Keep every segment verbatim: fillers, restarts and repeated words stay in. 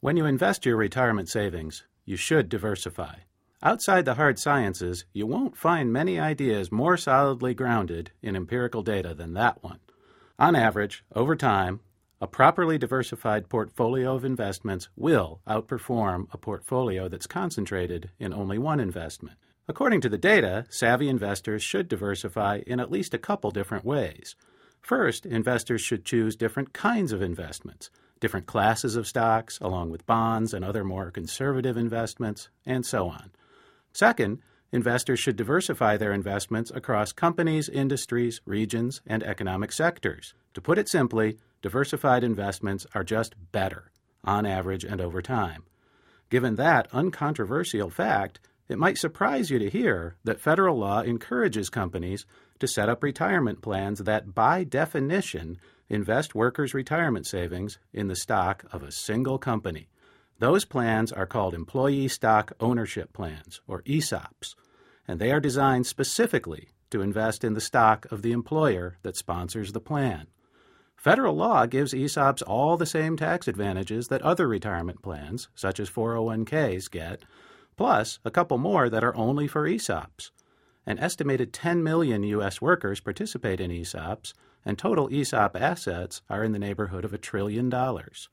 When you invest your retirement savings, you should diversify. Outside the hard sciences, you won't find many ideas more solidly grounded in empirical data than that one. On average, over time, a properly diversified portfolio of investments will outperform a portfolio that's concentrated in only one investment. According to the data, savvy investors should diversify in at least a couple different ways. First, investors should choose different kinds of investments, different classes of stocks, along with bonds and other more conservative investments, and so on. Second, investors should diversify their investments across companies, industries, regions, and economic sectors. To put it simply, diversified investments are just better, on average and over time. Given that uncontroversial fact, it might surprise you to hear that federal law encourages companies to set up retirement plans that, by definition, invest workers' retirement savings in the stock of a single company. Those plans are called Employee Stock Ownership Plans, or E S O Ps, and they are designed specifically to invest in the stock of the employer that sponsors the plan. Federal law gives E S O Ps all the same tax advantages that other retirement plans, such as four oh one k's, get, plus a couple more that are only for E S O Ps. An estimated ten million U S workers participate in E S O Ps, and total E S O P assets are in the neighborhood of a trillion dollars.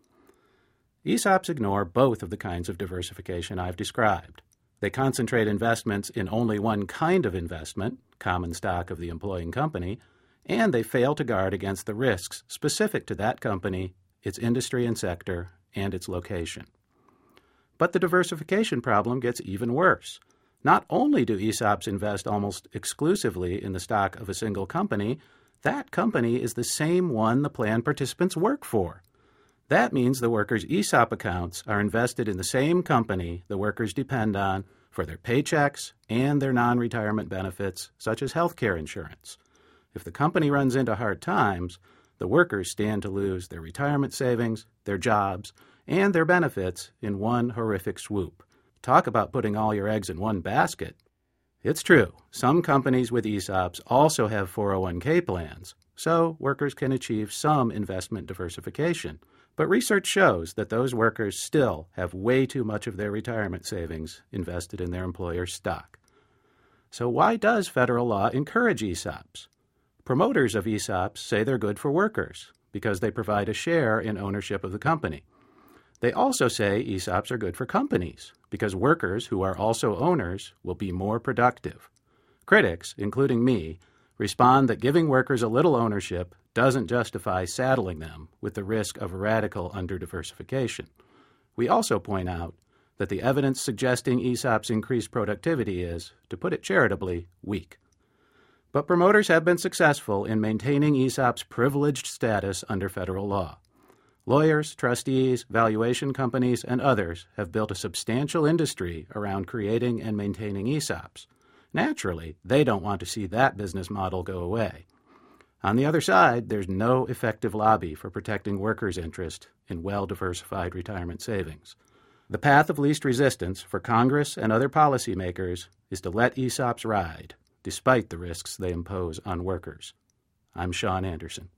E S O Ps ignore both of the kinds of diversification I've described. They concentrate investments in only one kind of investment, common stock of the employing company, and they fail to guard against the risks specific to that company, its industry and sector, and its location. But the diversification problem gets even worse. Not only do E S O Ps invest almost exclusively in the stock of a single company, that company is the same one the plan participants work for. That means the workers' E S O P accounts are invested in the same company the workers depend on for their paychecks and their non-retirement benefits, such as health care insurance. If the company runs into hard times, the workers stand to lose their retirement savings, their jobs, and their benefits in one horrific swoop. Talk about putting all your eggs in one basket. It's true, some companies with E S O Ps also have four oh one k plans, so workers can achieve some investment diversification. But research shows that those workers still have way too much of their retirement savings invested in their employer's stock. So why does federal law encourage E S O Ps? Promoters of E S O Ps say they're good for workers because they provide a share in ownership of the company. They also say E S O Ps are good for companies because workers who are also owners will be more productive. Critics, including me, respond that giving workers a little ownership doesn't justify saddling them with the risk of radical under-diversification. We also point out that the evidence suggesting E S O Ps increase productivity is, to put it charitably, weak. But promoters have been successful in maintaining E S O Ps' privileged status under federal law. Lawyers, trustees, valuation companies, and others have built a substantial industry around creating and maintaining E S O Ps. Naturally, they don't want to see that business model go away. On the other side, there's no effective lobby for protecting workers' interest in well-diversified retirement savings. The path of least resistance for Congress and other policymakers is to let E S O Ps ride, despite the risks they impose on workers. I'm Sean Anderson.